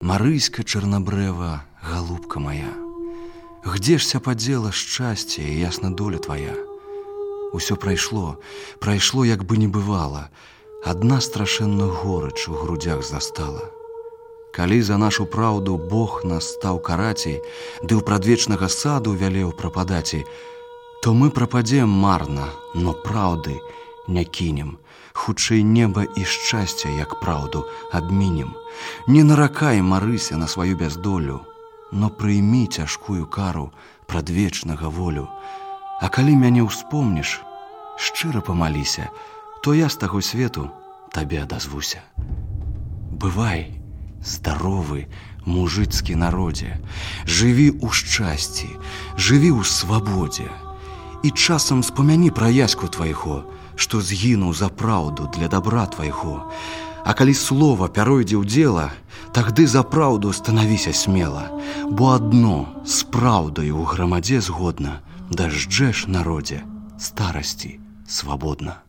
Марыська чорнабрэва, голубка моя, где жся падзела шчасце і ясна доля твоя? Усё прайшло, як бы не бывала, адна страшэнна горыч у грудях застала. Калі за нашу праўду Бог нас стаў караці, ды ў прадвечнага саду вялеў прападаці, то мы прападзем марна, но праўды не кінем. Хутчэй неба і шчасця, як праўду, абмінем. Не наракай, Марыся, на сваю бяздолю, но прыймі цяжкую кару прадвечнага волю. А калі мяне ўспомніш, шчыра памаліся, то я з таго свету табе адазвуся. Бывай здаровы, мужыцкі народзе, жыві ў шчасці, жыві ў свабодзе. І часам спамяні пра яську твайго, што згінуў за праўду для дабра твайго. А калі слова пяройдзе ў дзела, тагды за праўду станавіся смела, бо адно з праўдай у грамадзе згодна, дажджэш народзе старасці свабодна.